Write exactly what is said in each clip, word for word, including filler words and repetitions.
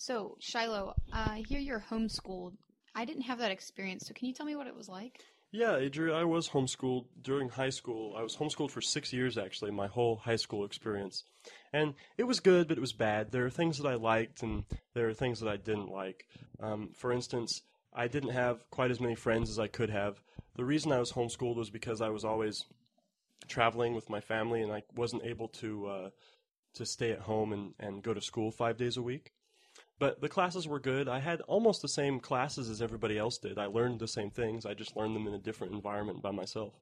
So, Shiloh, uh, I hear you're homeschooled. I didn't have that experience, so can you tell me what it was like? Yeah, Adria, I was homeschooled during high school. I was homeschooled for six years, actually, my whole high school experience. And it was good, but it was bad. There are things that I liked, and there are things that I didn't like. Um, for instance, I didn't have quite as many friends as I could have. The reason I was homeschooled was because I was always traveling with my family, and I wasn't able to uh, to stay at home and, and go to school five days a week. But the classes were good. I had almost the same classes as everybody else did. I learned the same things. I just learned them in a different environment by myself.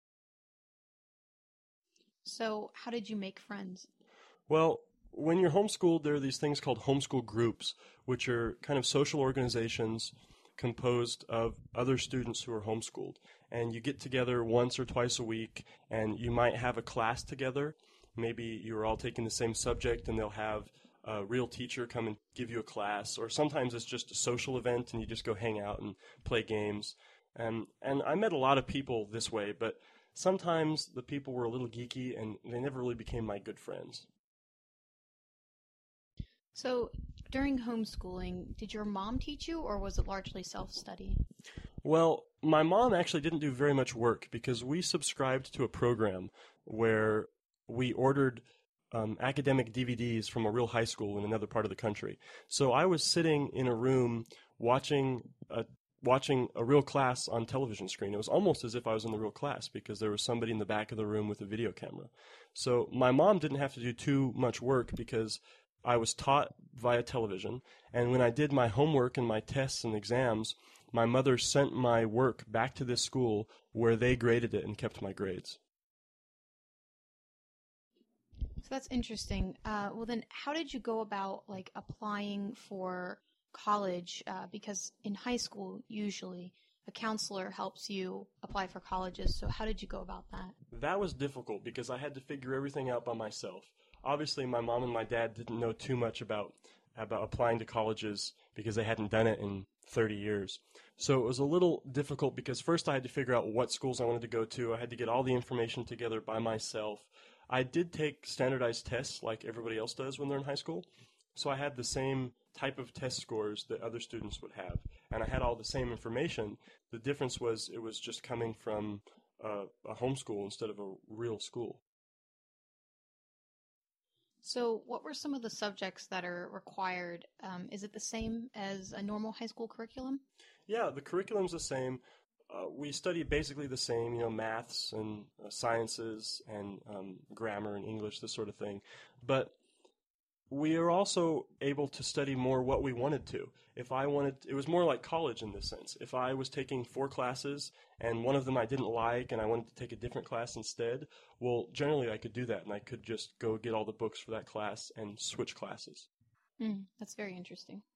So, how did you make friends? Well, when you're homeschooled, there are these things called homeschool groups, which are kind of social organizations composed of other students who are homeschooled. And you get together once or twice a week, and you might have a class together. Maybe you're all taking the same subject, and they'll have a real teacher come and give you a class. Or sometimes it's just a social event, and you just go hang out and play games. And, and I met a lot of people this way, but sometimes the people were a little geeky, and they never really became my good friends. So, during homeschooling, did your mom teach you, or was it largely self-study? Well, my mom actually didn't do very much work because we subscribed to a program where we ordered um, academic D V Ds from a real high school in another part of the country. So I was sitting in a room watching a watching a real class on television screen. It was almost as if I was in the real class because there was somebody in the back of the room with a video camera. So my mom didn't have to do too much work because I was taught via television, and when I did my homework and my tests and exams, my mother sent my work back to this school where they graded it and kept my grades. So that's interesting. Uh, well, then, how did you go about like applying for college? Uh, because in high school, usually a counselor helps you apply for colleges. So how did you go about that? That was difficult because I had to figure everything out by myself. Obviously, my mom and my dad didn't know too much about about applying to colleges because they hadn't done it in thirty years. So it was a little difficult because first I had to figure out what schools I wanted to go to. I had to get all the information together by myself. I did take standardized tests like everybody else does when they're in high school. So I had the same type of test scores that other students would have. And I had all the same information. The difference was it was just coming from uh, a homeschool instead of a real school. So, what were some of the subjects that are required? Um, is it the same as a normal high school curriculum? Yeah, the curriculum's the same. Uh, we study basically the same, you know, maths and uh, sciences and um, grammar and English, this sort of thing. But we are also able to study more what we wanted to. If I wanted, it was more like college in this sense. If I was taking four classes and one of them I didn't like and I wanted to take a different class instead, well, generally I could do that and I could just go get all the books for that class and switch classes. Mm, that's very interesting.